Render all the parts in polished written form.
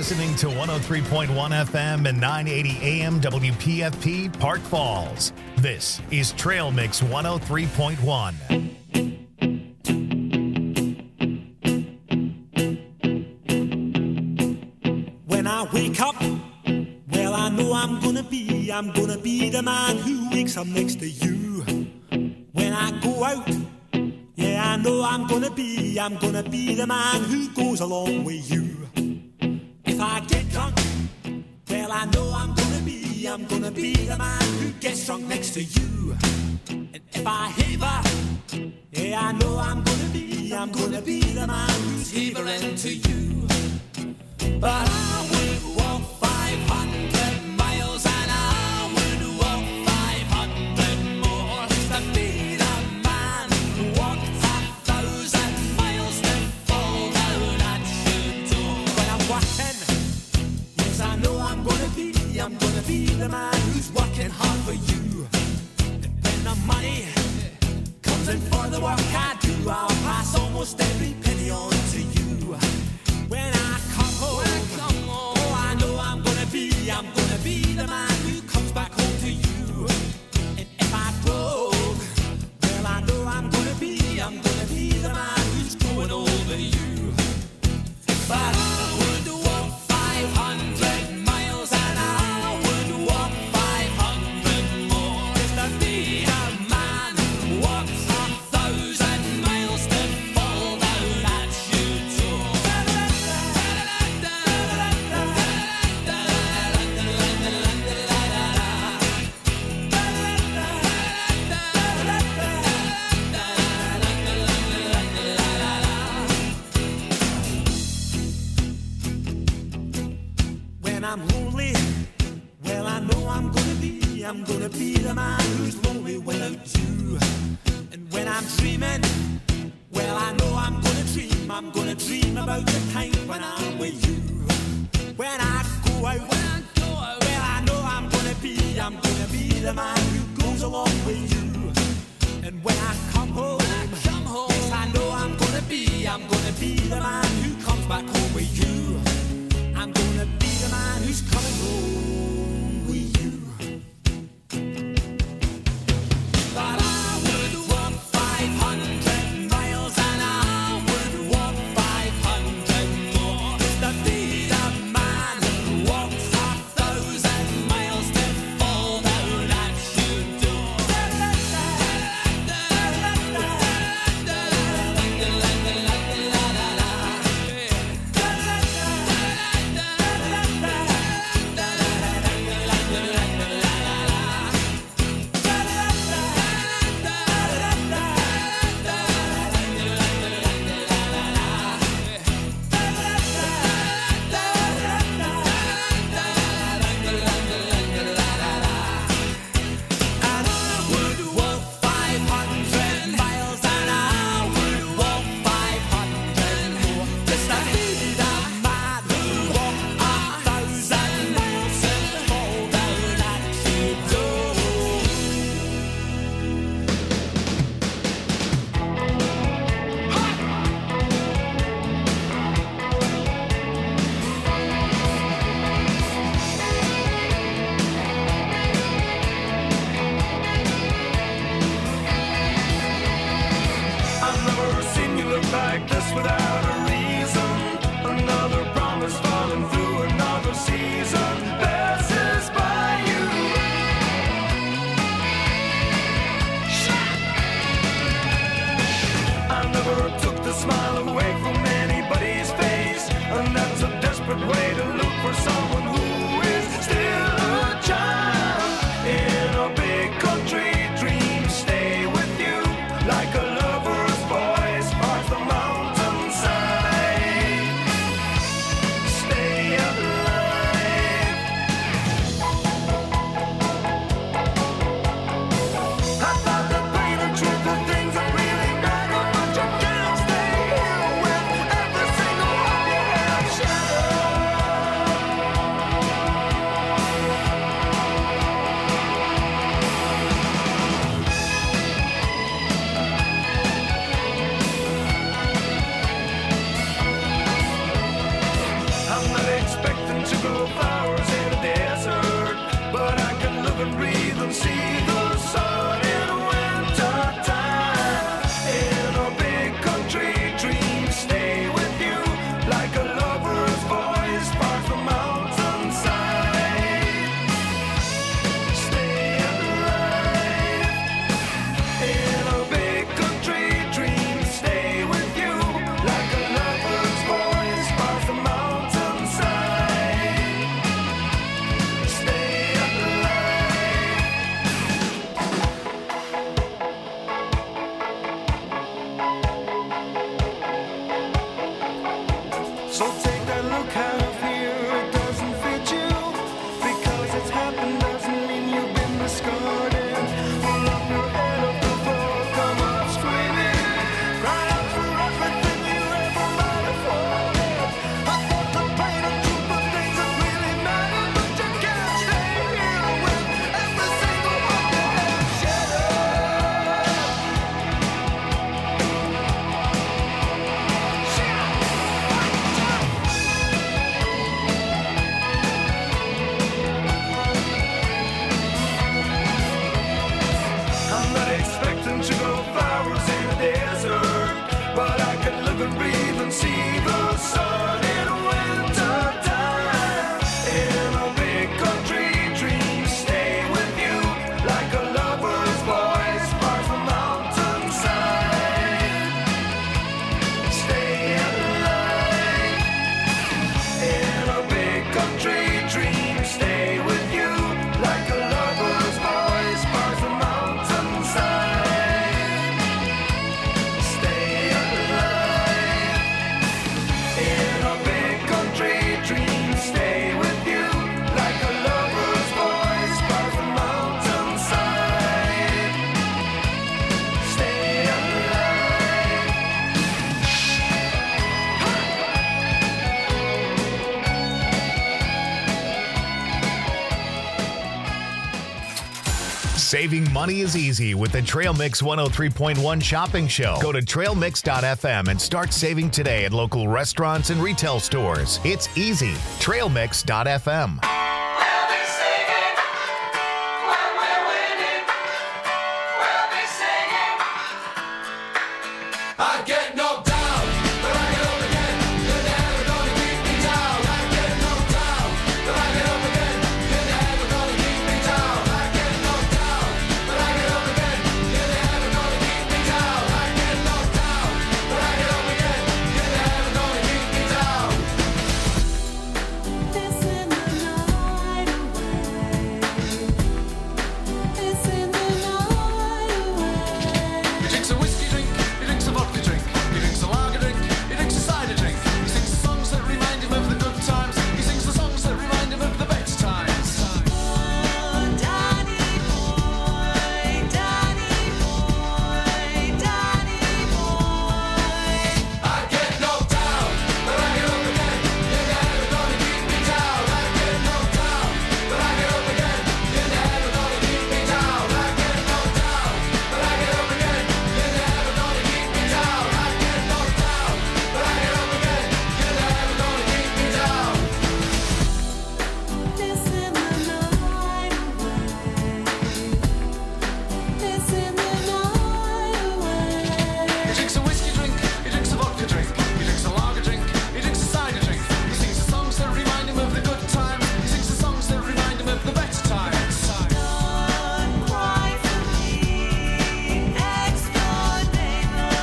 listening to 103.1 FM and 980 AM WPFP Park Falls. This is Trail Mix 103.1. When I wake up, well, I know I'm gonna be the man who wakes up next to you. When I go out, yeah, I know I'm gonna be the man who goes along with you. If I get drunk, well, I know I'm gonna be the man who gets drunk next to you. And if I haver, yeah, I know I'm gonna be the man who's havering to you. But I would walk 500 miles and I would walk 500 more to be the man who walked 1,000 miles to fall down at your door. When I'm walking, yes, I know I'm gonna be the man who's working hard for you. And when the money comes in for the work I do, I'll pass almost every penny on to you. When I come home, oh, I know I'm gonna be the man who comes back home to you. And if I broke, well, I know I'm gonna be the man who's going over you. But I would walk 500 miles and I would walk 500 more just to be the man who walks 1,000 miles to fall down at your door. When I'm lonely, well, I know I'm gonna be the man who's lonely without you. And when I'm dreaming, well, I know I'm gonna dream about the time when I'm with you. When I go out, well, I know I'm gonna be the man who goes along with you. And when I come home, yes, I know I'm gonna be the man who comes back home with you. I'm gonna be the man who's coming home with you. But I would walk 500 miles and I would walk 500 more just to be the man who walks 1,000 miles to fall down at your door. but I can live and breathe and see the sun in winter time. In a big country, dreams stay with you like a lover's voice past the mountainside. Stay alive. In a big country, dreams stay with you like a lover's voice past the mountainside. Stay alive. In a big country, dreams stay with you like a lover's voice past the mountainside. Stay alive. Saving money is easy with the Trail Mix 103.1 shopping show. Go to trailmix.fm and start saving today at local restaurants and retail stores. It's easy. Trailmix.fm. We'll be singing when we're winning. We'll be singing. I get knocked down, but I get up again. You're never gonna keep me down. I get knocked down, but I get up again. You're never gonna keep me down. I get knocked down, but I get up again. You're never gonna keep me down. I get knocked down, but I get up again. You're never gonna keep me down. This in the night away. This in the night away. He drinks a whiskey drink, he drinks a vodka drink, he drinks a lager drink, he drinks a cider drink. He sings the songs that remind him of the good times. He sings the songs that remind him of the better times. Oh, Danny boy, Danny boy, Danny boy. I get knocked down, but I get up again. You're never gonna keep me down. I get knocked down, but I get up again. You're never gonna keep me down. I get knocked down, but I get up again. You're never gonna keep me down. I get knocked down, but I get up again. You're never gonna keep me down. This in the night away. This in the night away. He drinks a whiskey drink, he drinks a vodka drink, he drinks a lager drink, he drinks a cider drink. He sings the songs that remind him of the good times. He sings the songs that remind him of the better times. Don't cry for me, next door neighbor.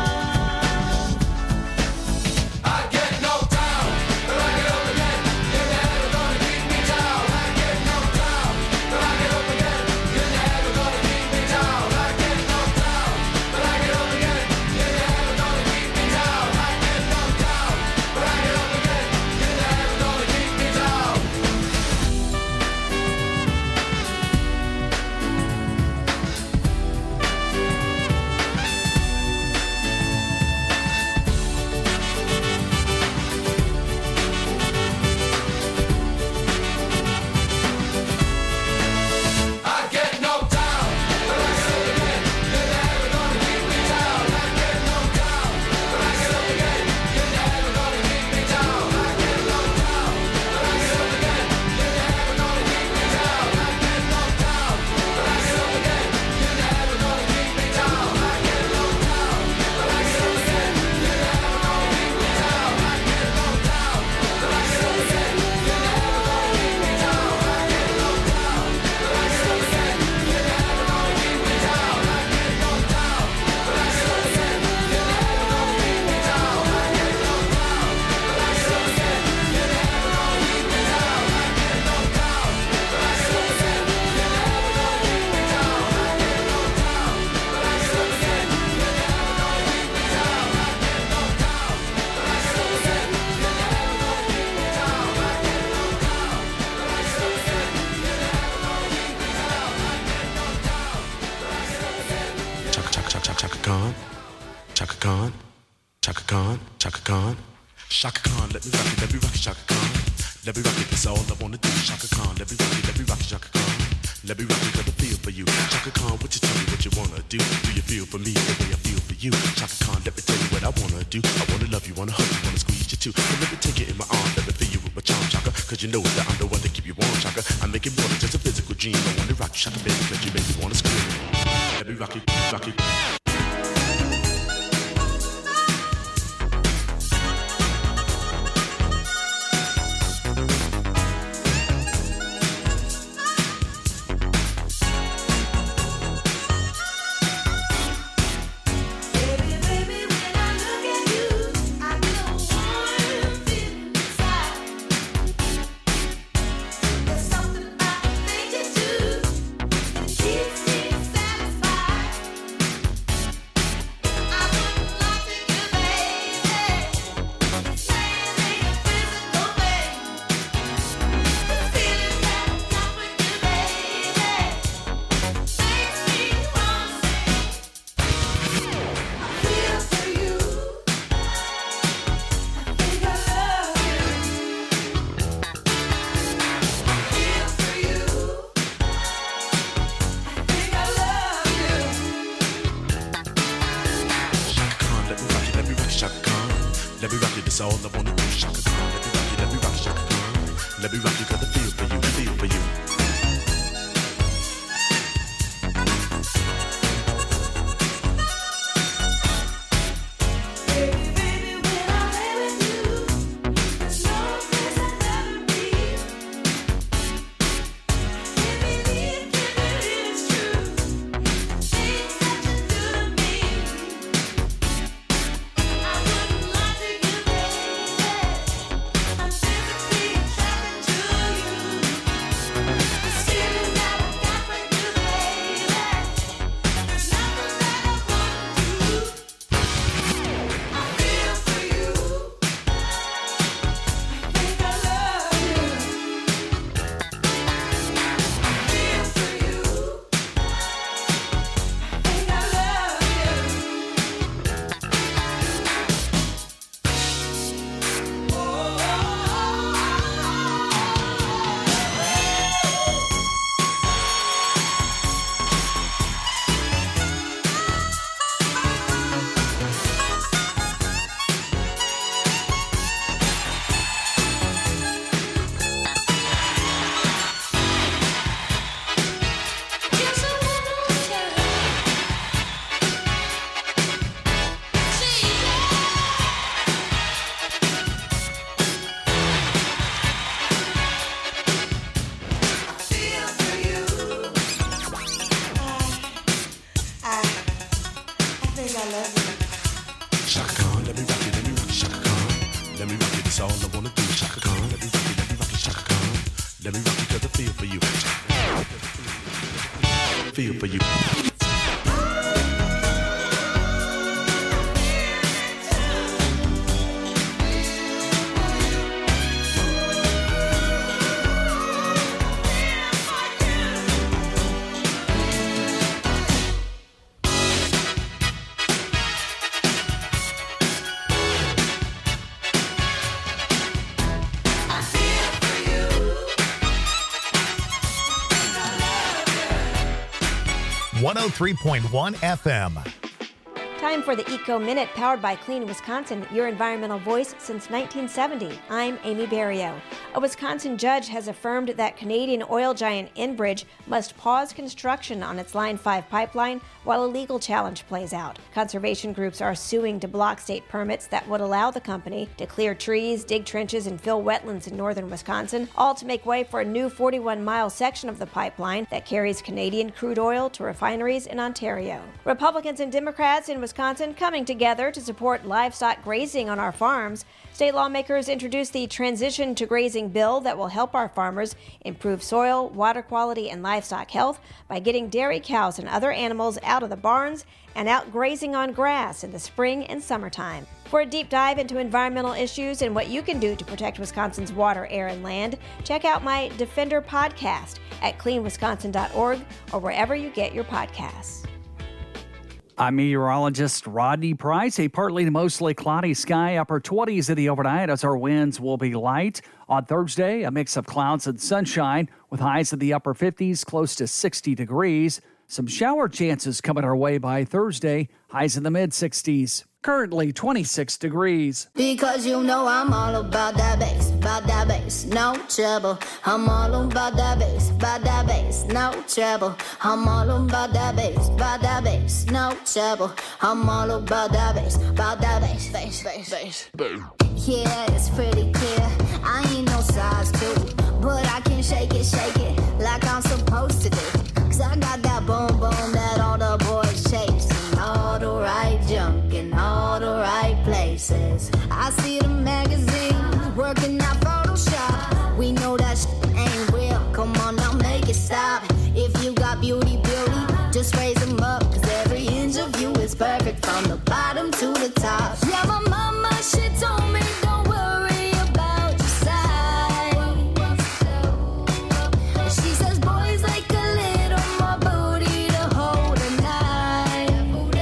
I get knocked down, but I get up again. You're never gonna keep me down. I get knocked down, but I get up again. You're never gonna keep me down. I get knocked down, but I get up again. You're never gonna keep me down. I get knocked down, but I get up again. You're never gonna keep me down. I get knocked down, but I get up again. You're never gonna keep me down. I get knocked down, but I get up again. You're never gonna keep me down. I get knocked down, but I get up again. You're never gonna keep me down. I get knocked down, but I get up again. You're never gonna keep me down. I get knocked down, but I get up again. You're never gonna keep me down. I get knocked down, but I get up again. You're never gonna keep me down. I get knocked down, but I get up again. You're never gonna keep me down. I get knocked down, but I get up again. You're never gonna keep me down. I get knocked down, but I get up again. You're never gonna keep me down. I get knocked down, but I get up again. You're never gonna keep me down. I get knocked down, but I get up again. You're never gonna keep me down. I get knocked down, but I get up again. You're never gonna keep me down. I get knocked down, but I get up again. You're never gonna keep me down. I get knocked down, but I get up again. Chaka Khan, Chaka Khan, Chaka Khan, Chaka Khan, Chaka Khan, let me rock it, Chaka Khan. Let me rock it, that's all I wanna do, Chaka Khan. Let me rock it, Chaka Khan. Let me rock it, got a feel for you, Chaka Khan. What you tell me what you wanna do? Do you feel for me the way I feel for you, Chaka Khan? Let me tell you what I wanna do. I wanna love you, wanna hug you, wanna squeeze you too. So let me take it in my arms, let me feel you with my charm, Chaka. Cause you know that I'm the one to keep you warm, Chaka. I make it more than just a physical dream. I wanna rock you, Chaka, baby, cause you make me wanna scream. Let me rock it, rock it. That's all I wanna do. Shaka Khan, let me rock you, Shaka Khan. Let me rock you, got the feel for you, feel for you. Shaka Khan, let me rock you, Shaka Khan. Let me rock you, that's all I wanna do. Shaka Khan, let me rock you, Shaka Khan. Let me rock you, cause I feel for you. Feel for you. I feel for you. 103.1 FM. Time for the Eco Minute, powered by Clean Wisconsin, your environmental voice since 1970. I'm Amy Barrio. A Wisconsin judge has affirmed that Canadian oil giant Enbridge must pause construction on its Line 5 pipeline while a legal challenge plays out. Conservation groups are suing to block state permits that would allow the company to clear trees, dig trenches, and fill wetlands in northern Wisconsin, all to make way for a new 41-mile section of the pipeline that carries Canadian crude oil to refineries in Ontario. Republicans and Democrats in Wisconsin coming together to support livestock grazing on our farms. State lawmakers introduced the Transition to Grazing bill that will help our farmers improve soil, water quality, and livestock health by getting dairy cows and other animals out of the barns and out grazing on grass in the spring and summertime. For a deep dive into environmental issues and what you can do to protect Wisconsin's water, air, and land, check out my Defender podcast at cleanwisconsin.org or wherever you get your podcasts. I'm meteorologist Rodney Price. A partly to mostly cloudy sky, upper 20s in the overnight as our winds will be light. On Thursday, a mix of clouds and sunshine with highs in the upper 50s, close to 60 degrees. Some shower chances coming our way by Thursday, highs in the mid-60s. Currently 26 degrees. Because you know I'm all about that bass, no trouble. I'm all about that bass, no trouble. I'm all about that bass, no trouble. I'm all about that bass, bass. Yeah, it's pretty clear. I ain't no size 2, but I can shake it like I'm supposed to do. Cause I got that boom boom that all the boys chase. All the right junk in all the right places. I see the magazines working out Photoshop. We know that shit ain't real. Come on now, make it stop. If you got beauty, just raise them up. Cause every inch of you is perfect from the bottom to the top. Yeah, my mama, she told me don't worry about your size. She says boys like a little more booty to hold a knife.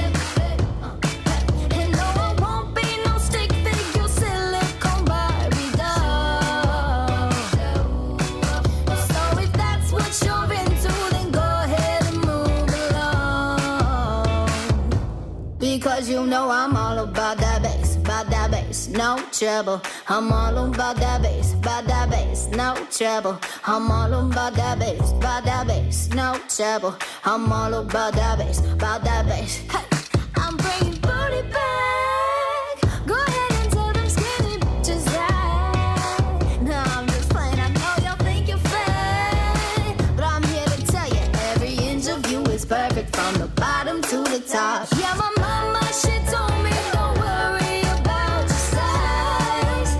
And no, I won't be no stick figure silicone Barbie doll. So if that's what you're into, then go ahead and move along. Because you know I'm all about that bass, bass, no trouble. I'm all about that bass, no trouble. I'm all about that bass, no trouble. I'm all about that bass, Hey, I'm bringing booty back. Go ahead and tell them skinny bitches that. No, I'm just playing. I know y'all think you're fat, but I'm here to tell you every inch of you is perfect from the bottom to the top. Yeah, my mama, she told me don't worry about your size.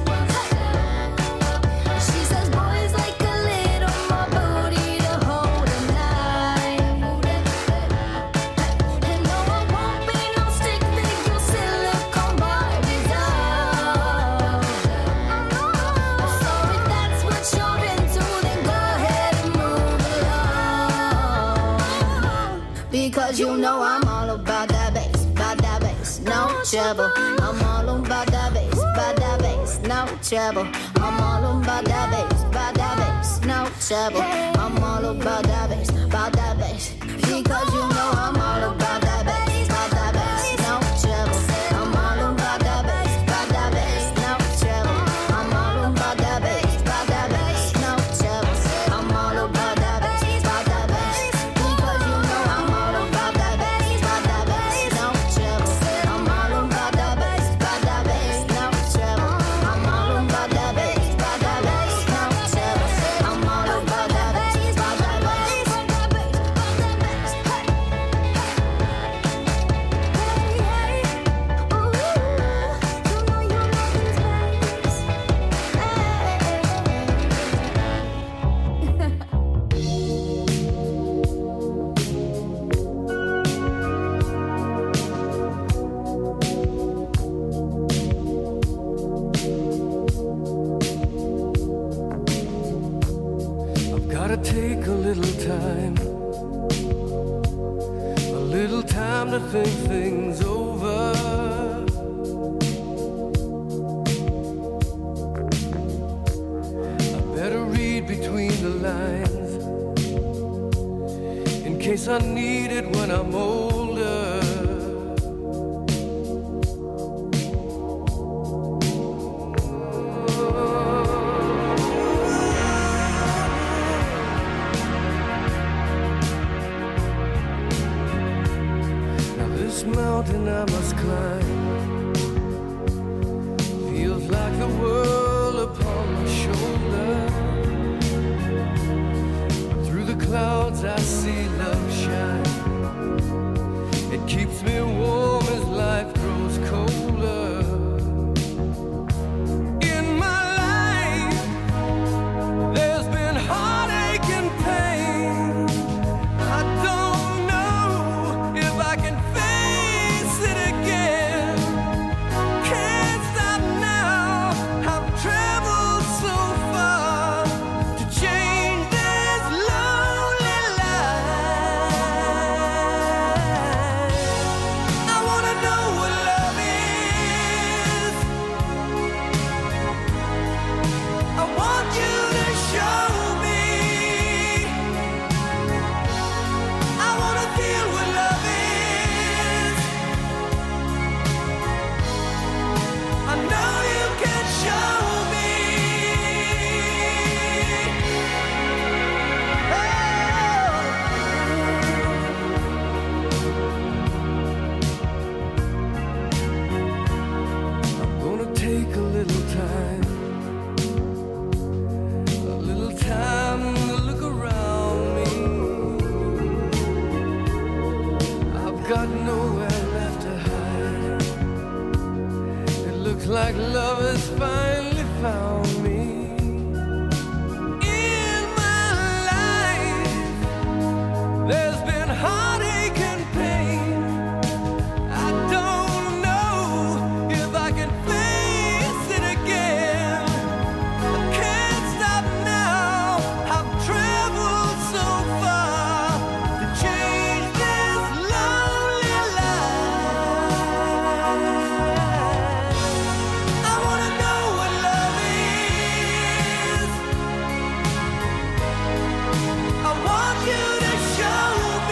She says boys like a little more booty to hold them night. And no, I won't be no stick figure silicone Barbies. So if that's what you're into, then go ahead and move along. Because you know I'm all about that bass, no trouble. I'm all about that bass, no trouble. I'm all about that bass, no trouble. I'm all about that bass, because you know I'm all about that bass, no trouble. I'm all about that bass, no trouble. I'm all about that bass, no trouble. I'm all about that bass, because you know I'm all about that bass, no trouble. I'm all about that bass, no trouble. I'm all about that bass, no trouble. I'm all about that bass, I've gotta take a little time to think things over. I better read between the lines in case I need it when I'm older. This mountain I must climb feels like the world upon my shoulder. Through the clouds I see love shine. It keeps me warm as life grows colder. In my life there's been heartache and pain. I don't know if I can face it again. Can't stop now. I've traveled so far to change this lonely life. I wanna know what love is. I want you to show me. I wanna feel what love is. I know you can show me. I'm gonna take a little time to look around me. I've got nowhere left to hide. It looks like love has finally found me. In my life, there's been heartache and pain. I don't know if I can face it again. I can't stop now. I've traveled so far to change this lonely life. I wanna know what love is. I want you to show me.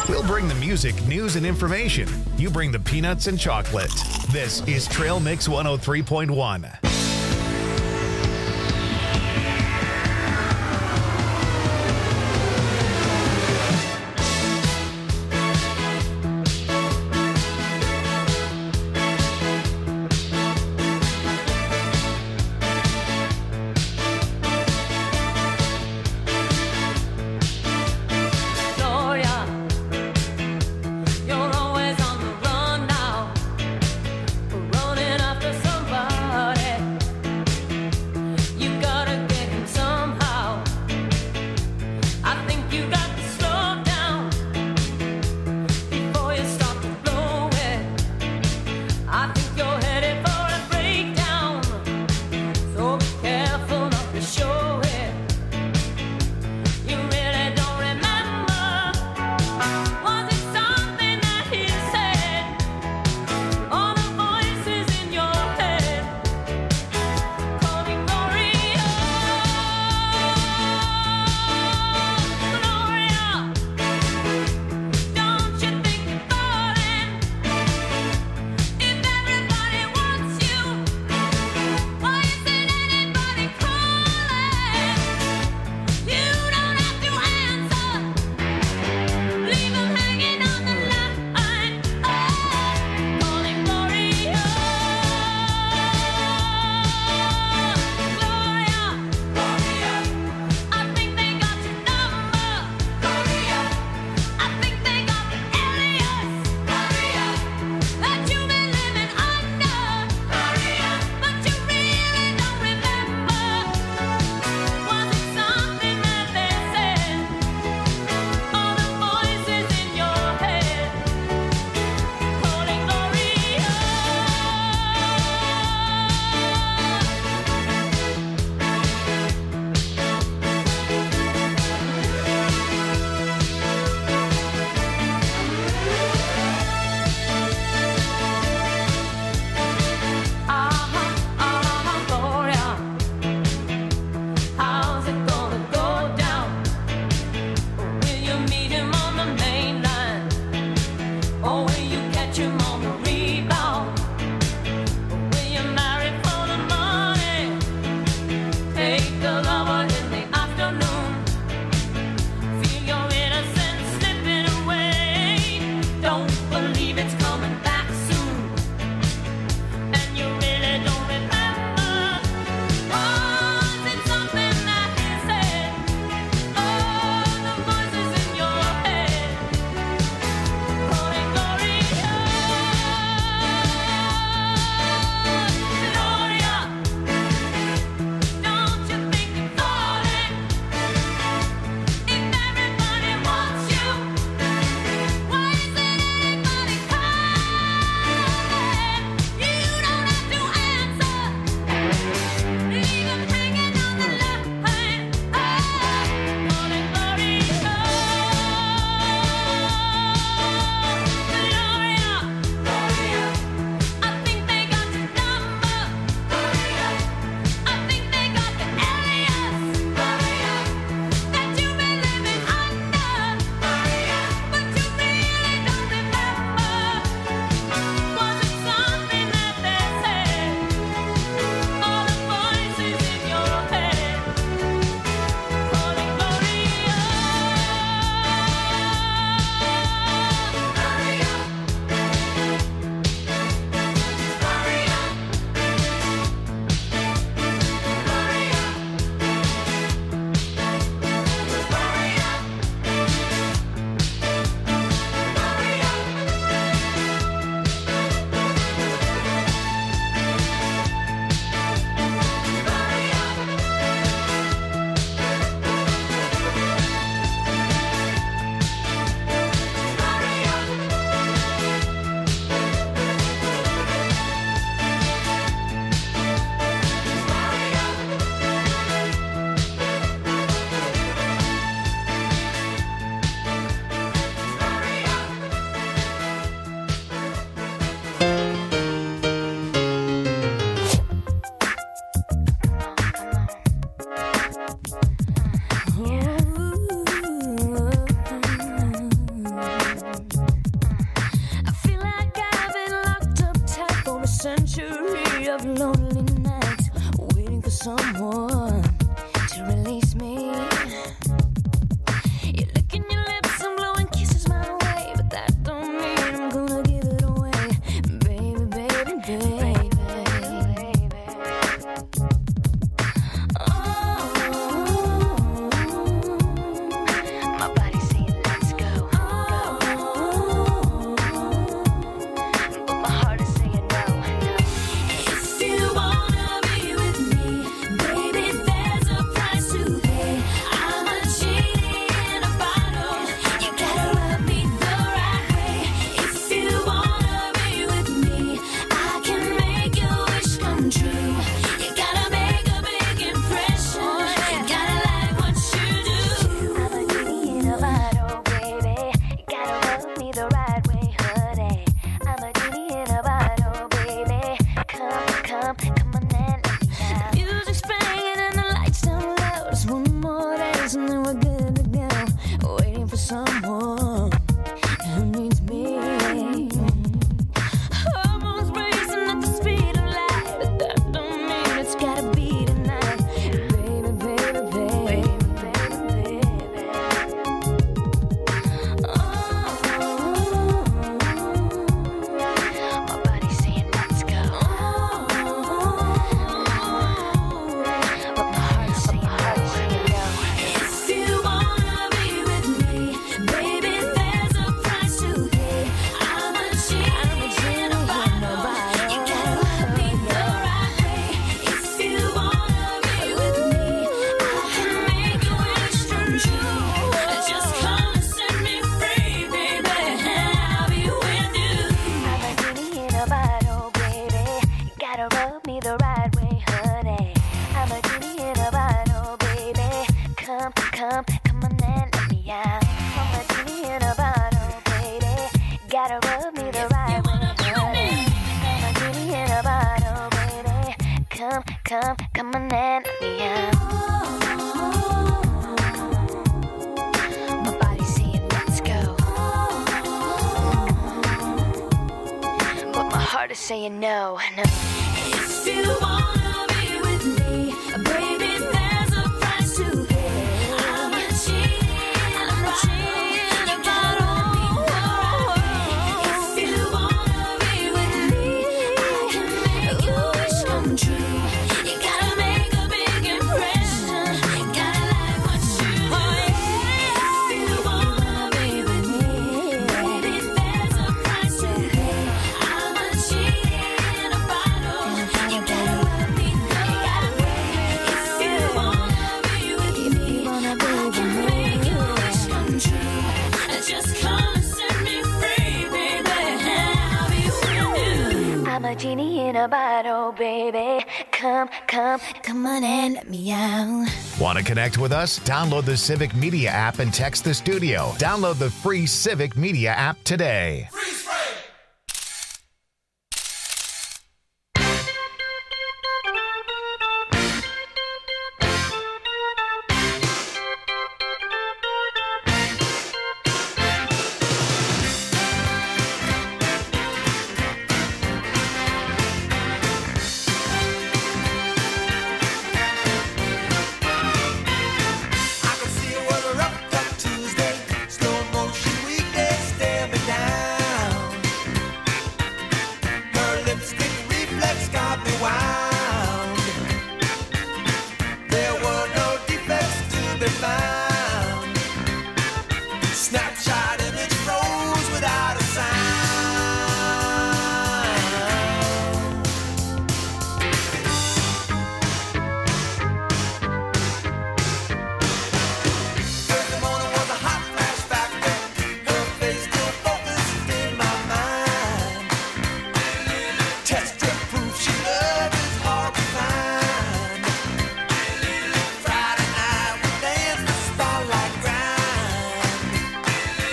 We'll bring the music, news, and information. You bring the peanuts and chocolate. This is Trail Mix 103.1. You're always on the run now, running after somebody. come on and let me out. My body's saying let's go, but my heart is saying no, no. If you wanna be with me, baby, there's a price to pay. I'm not cheating about if you wanna be with me, I can make your wish come true. You gotta make a big impression. Gotta like what you do. If you wanna be with me, baby, there's a price to pay. I'm not cheating about you gotta let me know. You gotta pay. If you wanna be with me, I can make your wish come true. Just come and set me free, baby. I'll be with you. I'm a genie in a bottle, baby. Come on and let me out. Want to connect with us? Download the Civic Media app and text the studio. Download the free Civic Media app today. Freeze frame. I can see her with a rough cut Tuesday, slow motion weekday, stare me down. Her lipstick reflex got me wound. There were no defects to be found. Snapshot image froze without a sound. Thursday morning was a hot flash factor. Her face still focused in my mind. Test strip proof she loved is hard to find. Friday night we danced the spotlight grind.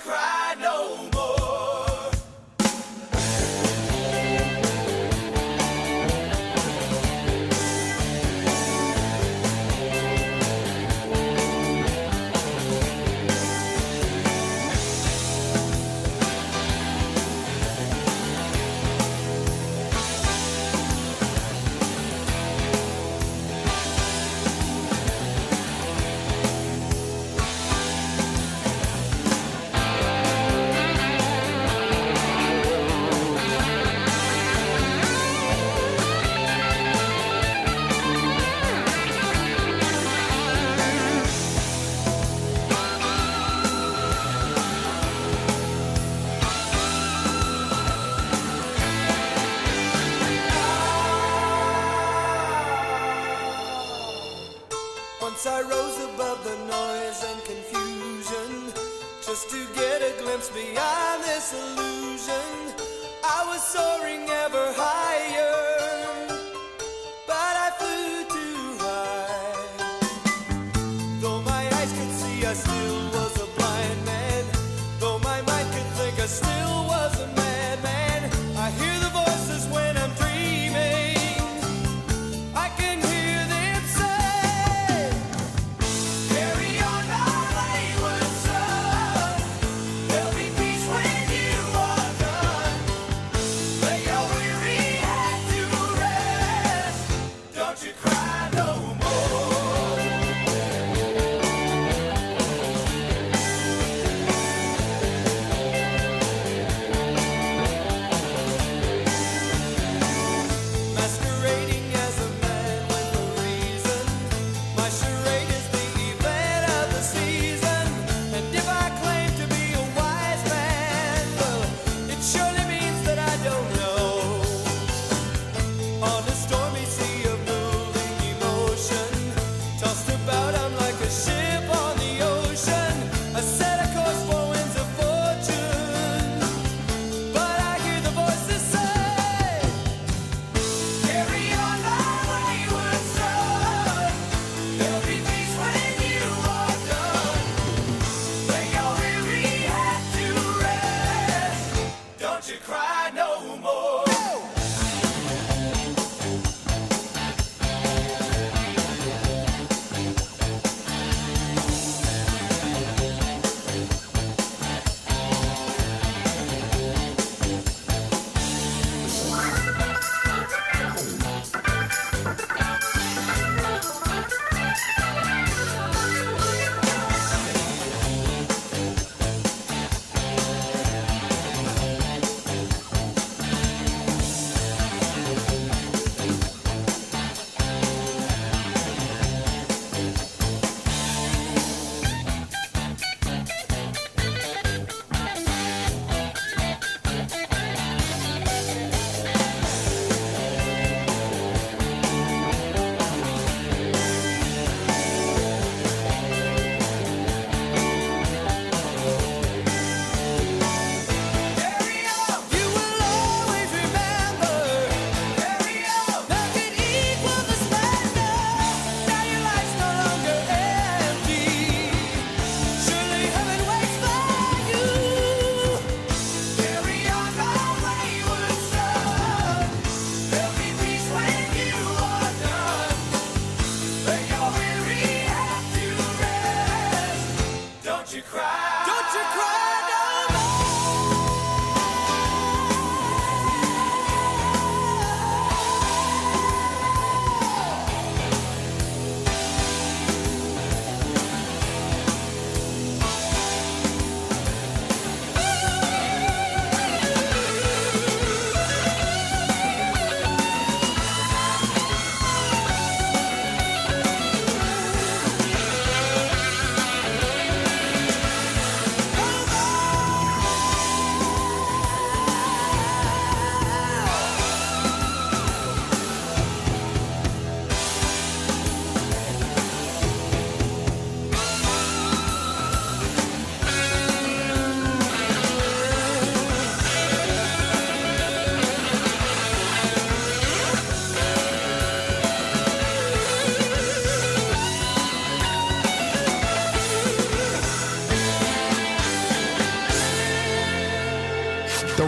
cry no more. Once I rose above the noise and confusion, just to get a glimpse beyond this illusion. I was soaring ever higher, but I flew too high. Though my eyes could see, I still was a blind man. Though my mind could think, I still was a madman. I hear the voices when I'm dreaming. I can hear them say, carry on my wayward son. There'll be peace when you are done. Lay your weary head to rest. Don't you cry no more. Masquerading as a man with a reason. My charade is the event of the season. And if I claim to be a wise man, well, it surely means that I don't know. On a stormy sea of moving emotion,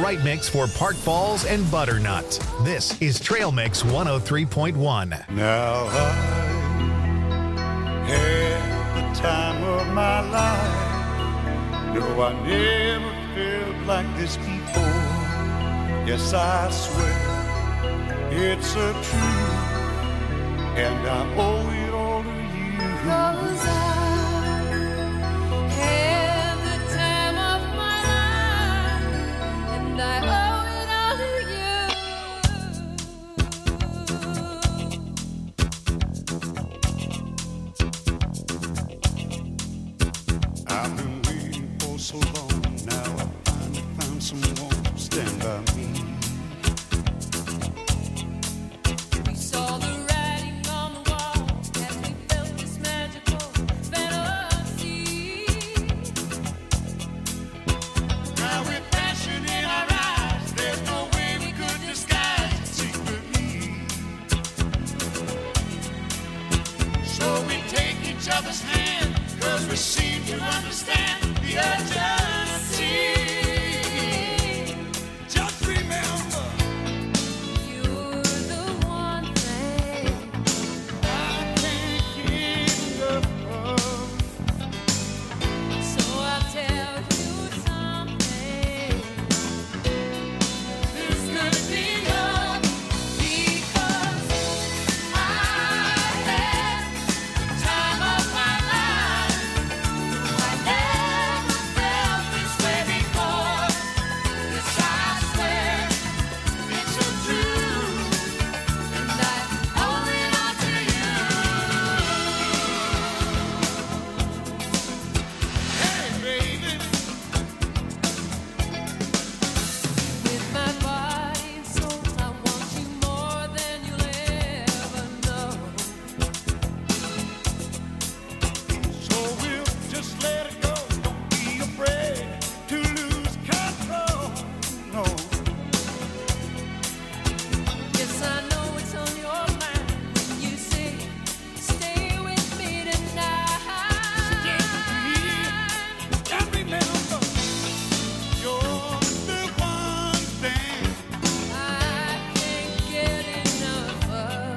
right mix for Park Falls and Butternut. This is Trail Mix 103.1. Now I had the time of my life. No, I never felt like this before. Yes, I swear it's a truth, and I owe it all to you. 'Cause I had the time of my life, and I owe it all to I've been waiting for so long. Now I finally found someone to stand by me. We saw the writing on the wall as we felt this magical fantasy. Now with passion in our eyes, there's no way we could disguise it secretly. So we take each other's hand, 'cause we seem to understand the urgency. Just remember, You're the one thing I can't get enough of. So I'll tell you something. This could be love because I had the time of my life. I never felt this way before. Yes, I swear it's a truth, and I owe it all to you. Hey, baby, With my body and soul, I want you more than you'll ever know. so we'll just let it go. Don't be afraid to lose control. No. Yes, I know it's on your mind when you say, stay with me tonight. Just remember, you're the one thing I can't get enough of.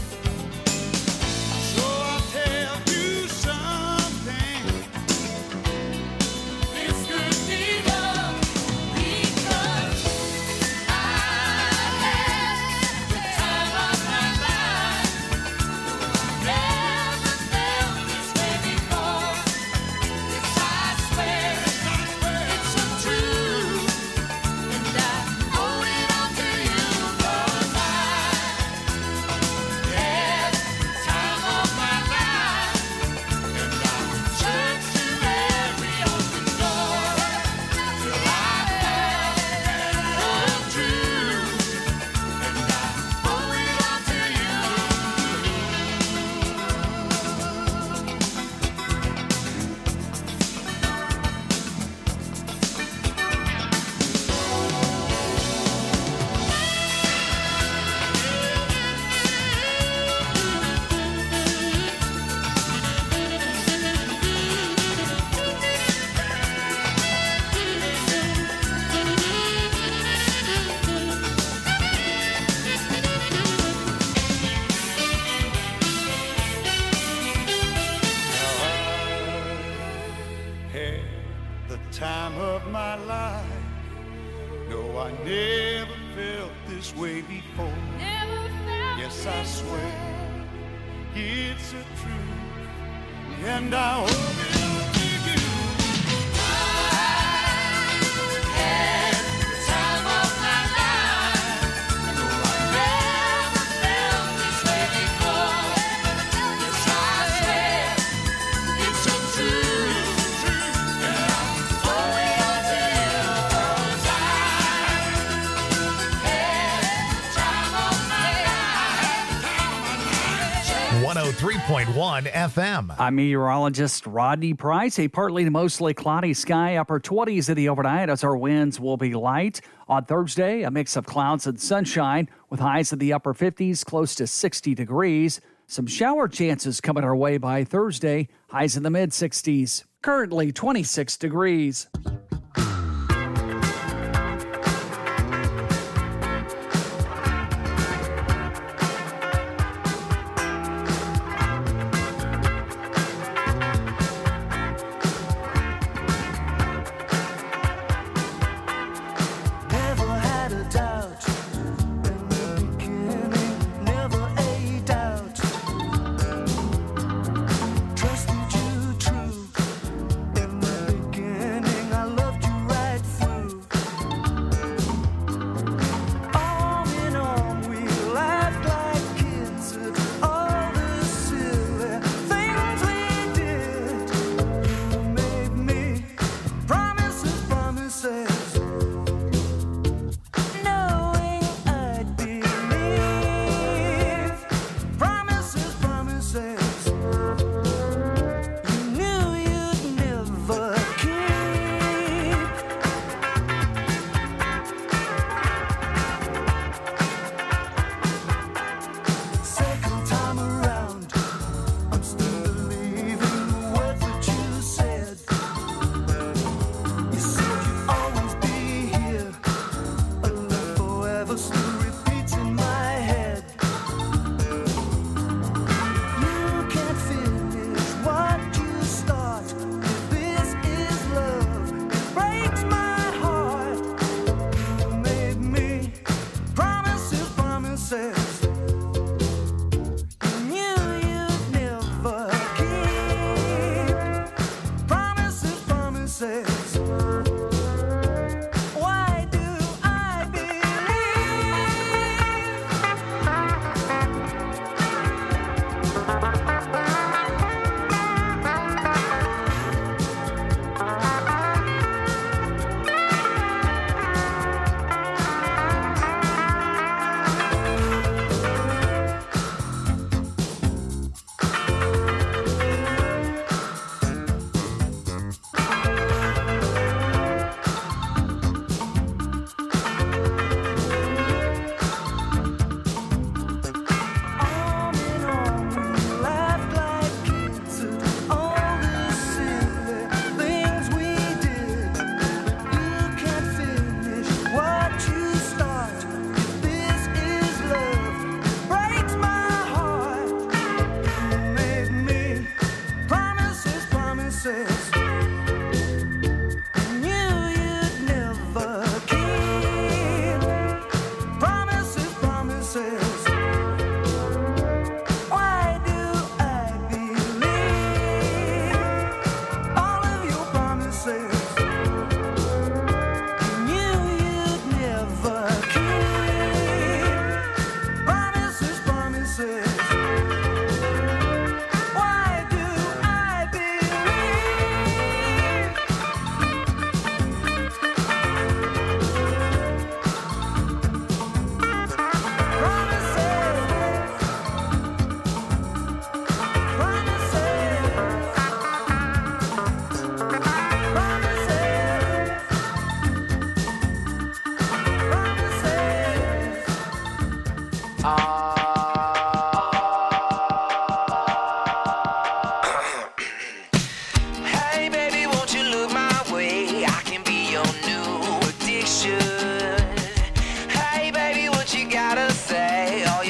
So I'll tell you something. This could be love because I had the time of my life. Never felt this way before. Yes, I swear it's a truth, and I owe it all to you 'cause I had the time of my life, and I searched through every open door till I found the truth, and I owe it all to you. had the time of my life. No, I never felt this way before. Never felt Yes, I this swear way. it's a truth, and I owe it all to you. Had the time of my life. No, I never felt this way before. Yes, I swear it's a truth, and I owe it all to you 'cause I had the time of my life. 103.1 FM. I'm meteorologist Rodney Price. A partly to mostly cloudy sky, upper 20s in the overnight as our winds will be light. On Thursday, a mix of clouds and sunshine with highs in the upper 50s, close to 60 degrees. Some shower chances coming our way by Thursday, highs in the mid 60s. Currently 26 degrees.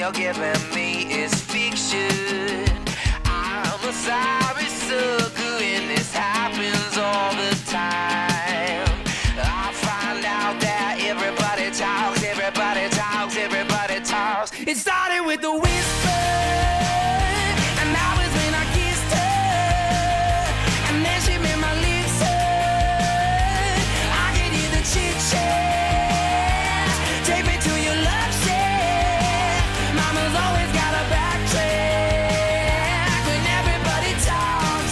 you're giving me is fiction. I'm a sorry sucker and this happens all the time. I find out that everybody talks, everybody talks, everybody talks. It started with a whisper, and that was when I kissed her, and then she made my lips hurt. I could hear the chit-chat, take me to your love shack. Mama's always got a backtrack when everybody talks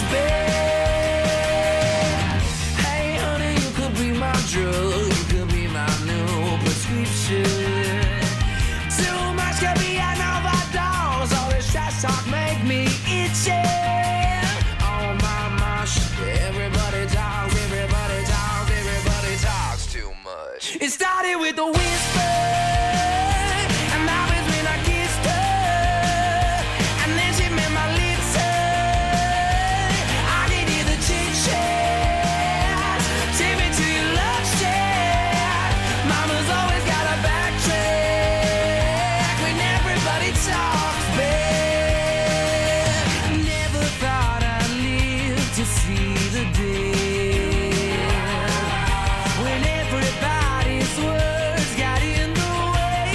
back. Hey honey, you could be my drug, you could be my new prescription. Too much could be an overdose, all this trash talk make me itchy. Oh my gosh, everybody talks, everybody talks, everybody talks too much. It started with a whisper, and that was when I kissed her, and then she made my lips hurt. I could hear the chit-chat, take me to your love shack. Mama's always got a backtrack when everybody talks back. Never thought I'd live to see the day when everybody's words got in the way.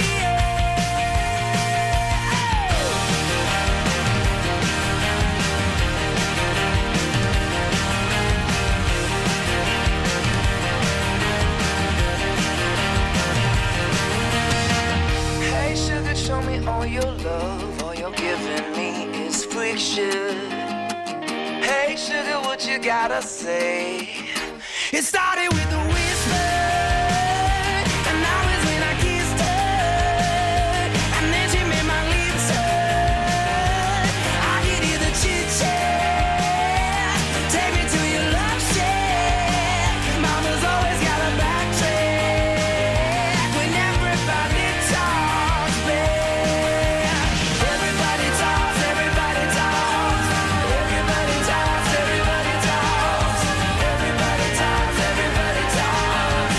Hey sugar, show me all your love, all you're giving me is friction. Hey sugar, what you gotta say? It started with a whisper, and that was when I kissed her, and then she made my lips hurt. I could hear the chit-chat, take me to your love shack. Mama's always got a backtrack when everybody talks back. Everybody talks, everybody talks, everybody talks, everybody talks, everybody talks, everybody talks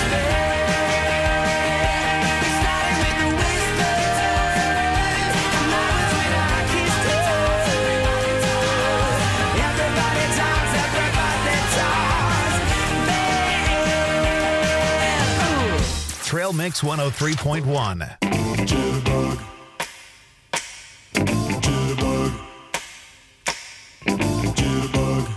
back. It started with a whisper, and that was when I kissed her. Everybody talks, everybody talks back. Trail Mix 103.1. Jitterbug. Jitterbug. Jitterbug.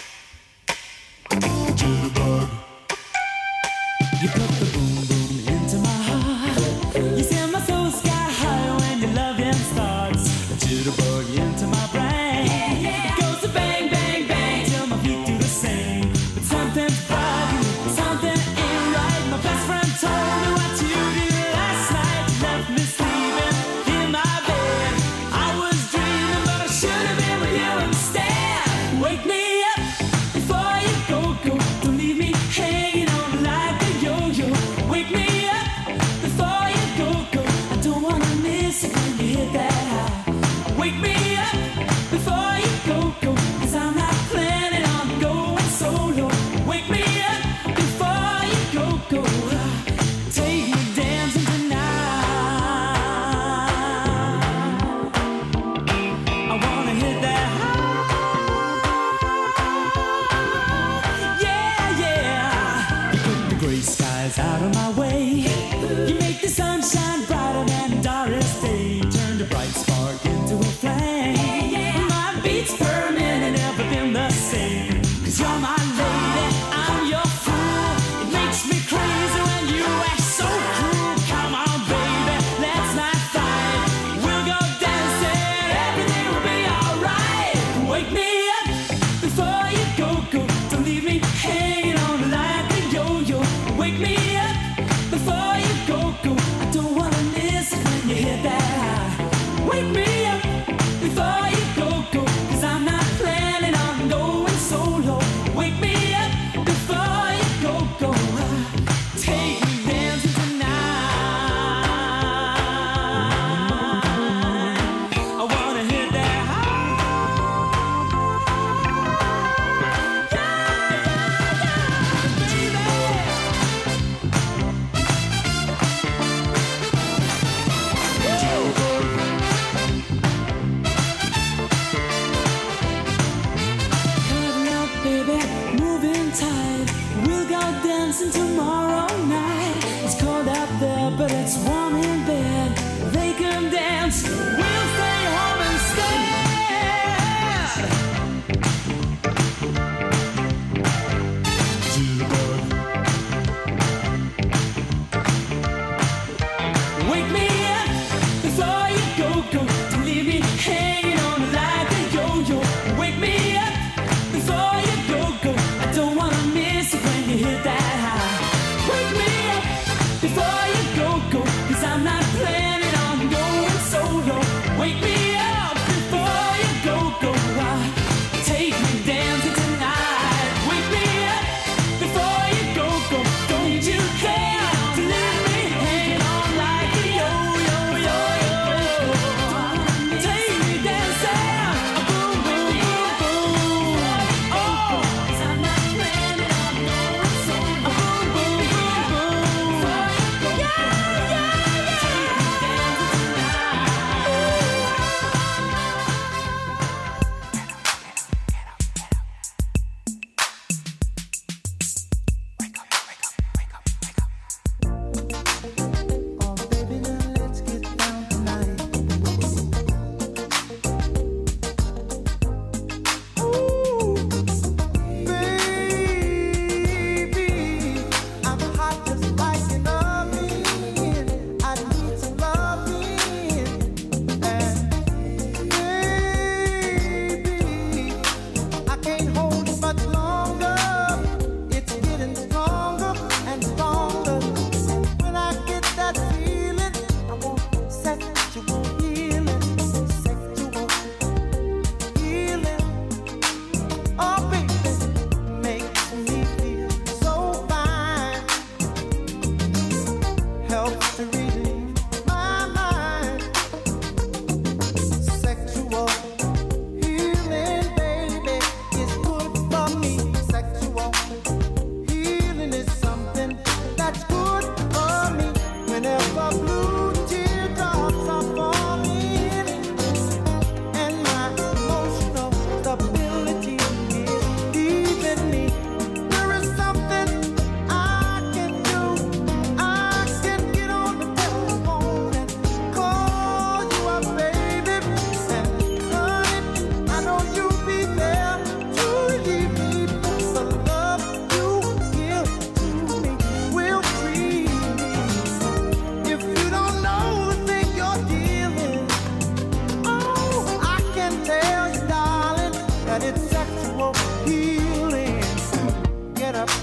Jitterbug. You put the boom boom into my heart. You send my soul sky high when your loving starts. A jitterbug into my brain. It goes to bang bang bang till my feet do the same. But something's bugging, something ain't right. My best friend told me what you did last night. You left me sleeping in my bed. I was dreaming, but I should have been with you instead. Wake me up before you go. Don't leave me hanging on like a yo-yo. Wake me up before you go. I don't wanna miss it when you hit that high. Wake me up before you go. 'Cause I'm not planning on going solo. Wake me up before you go. Take me dancing tonight. I wanna hit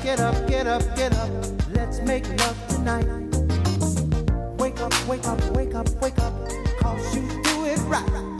get up, get up, get up. Let's make love tonight. Wake up, wake up, wake up, wake up. 'Cause you do it right.